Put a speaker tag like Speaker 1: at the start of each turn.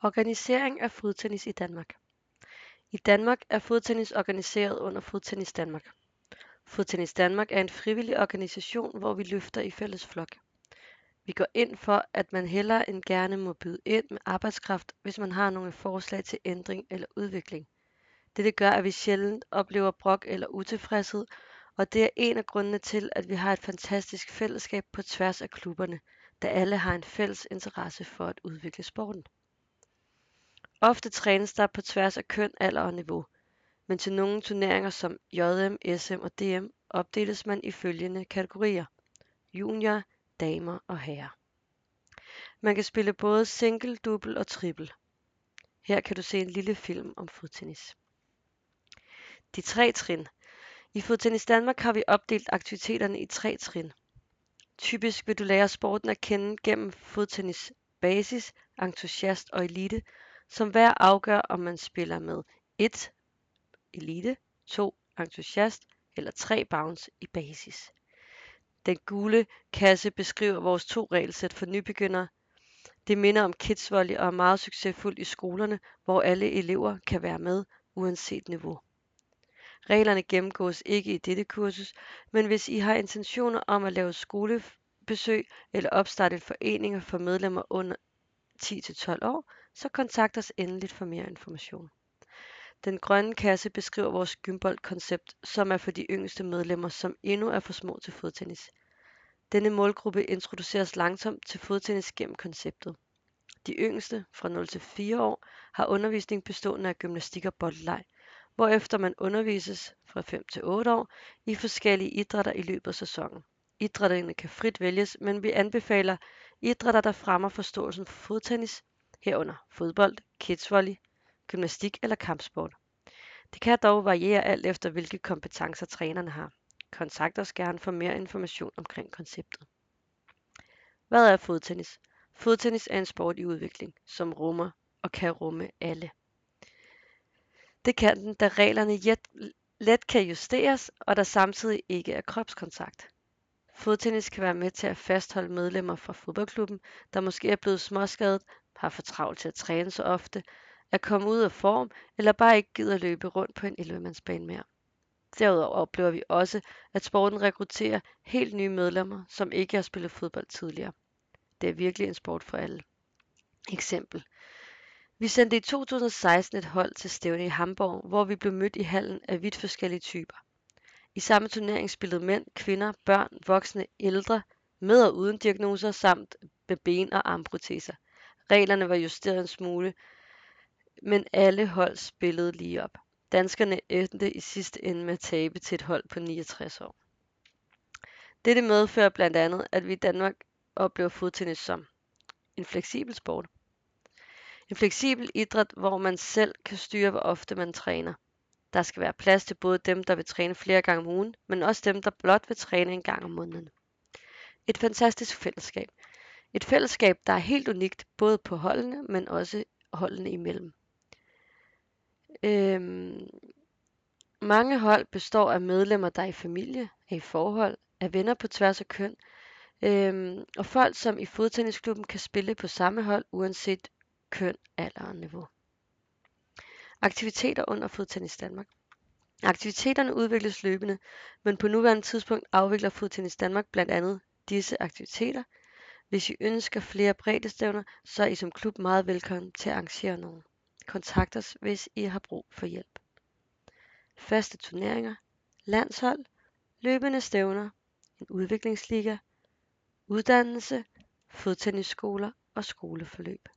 Speaker 1: Organisering af fodtennis i Danmark. I Danmark er fodtennis organiseret under Fodtennis Danmark. Fodtennis Danmark er en frivillig organisation, hvor vi løfter i fælles flok. Vi går ind for, at man hellere end gerne må byde ind med arbejdskraft, hvis man har nogle forslag til ændring eller udvikling. Dette gør, at vi sjældent oplever brok eller utilfredshed, og det er en af grundene til, at vi har et fantastisk fællesskab på tværs af klubberne, da alle har en fælles interesse for at udvikle sporten. Ofte trænes der på tværs af køn, alder og niveau, men til nogle turneringer som JM, SM og DM opdeles man i følgende kategorier: junior, damer og herrer. Man kan spille både single, double og triple. Her kan du se en lille film om fodtennis. De 3 trin. I Fodtennis Danmark har vi opdelt aktiviteterne i 3 trin. Typisk vil du lære sporten at kende gennem fodtennis basis, entusiast og elite, som hver afgør, om man spiller med 1 elite, 2 entusiast eller 3 bounce i basis. Den gule kasse beskriver vores 2 regelsæt for nybegyndere. Det minder om kids volley og er meget succesfuldt i skolerne, hvor alle elever kan være med uanset niveau. Reglerne gennemgås ikke i dette kursus, men hvis I har intentioner om at lave skolebesøg eller opstarte foreninger for medlemmer under 10-12 år, så kontakt os endeligt for mere information. Den grønne kasse beskriver vores gymboldkoncept, som er for de yngste medlemmer, som endnu er for små til fodtennis. Denne målgruppe introduceres langsomt til fodtennis gennem konceptet. De yngste, fra 0 til 4 år, har undervisning bestående af gymnastik og boldleg, hvorefter man undervises fra 5 til 8 år i forskellige idrætter i løbet af sæsonen. Idrætterne kan frit vælges, men vi anbefaler idrætter, der fremmer forståelsen for fodtennis, herunder fodbold, kidsvolley, gymnastik eller kampsport. Det kan dog variere alt efter, hvilke kompetencer trænerne har. Kontakt os gerne for mere information omkring konceptet. Hvad er fodtennis? Fodtennis er en sport i udvikling, som rummer og kan rumme alle. Det kan den, da reglerne let kan justeres, og der samtidig ikke er kropskontakt. Fodtennis kan være med til at fastholde medlemmer fra fodboldklubben, der måske er blevet småskadet, har for travlt til at træne så ofte, er kommet ud af form eller bare ikke gider løbe rundt på en 11-mandsbane mere. Derudover oplever vi også, at sporten rekrutterer helt nye medlemmer, som ikke har spillet fodbold tidligere. Det er virkelig en sport for alle. Eksempel. Vi sendte i 2016 et hold til stævne i Hamburg, hvor vi blev mødt i hallen af vidt forskellige typer. I samme turnering spillede mænd, kvinder, børn, voksne, ældre, med og uden diagnoser samt med ben- og armproteser. Reglerne var justeret en smule, men alle hold spillede lige op. Danskerne endte i sidste ende med at tabe til et hold på 69 år. Dette medfører blandt andet, at vi i Danmark oplever fodtennis som en fleksibel sport. En fleksibel idræt, hvor man selv kan styre, hvor ofte man træner. Der skal være plads til både dem, der vil træne flere gange om ugen, men også dem, der blot vil træne en gang om måneden. Et fantastisk fællesskab. Et fællesskab, der er helt unikt, både på holdene, men også holdene imellem. Mange hold består af medlemmer, der er i familie, er i forhold, er venner på tværs af køn, og folk, som i fodtennisklubben kan spille på samme hold, uanset køn, alder og niveau. Aktiviteter under Fodtennis Danmark. Aktiviteterne udvikles løbende, men på nuværende tidspunkt afvikler Fodtennis Danmark blandt andet disse aktiviteter. Hvis I ønsker flere breddestævner, så er I som klub meget velkommen til at arrangere nogle. Kontakt os, hvis I har brug for hjælp. Faste turneringer, landshold, løbende stævner, en udviklingsliga, uddannelse, fodtennisskoler og skoleforløb.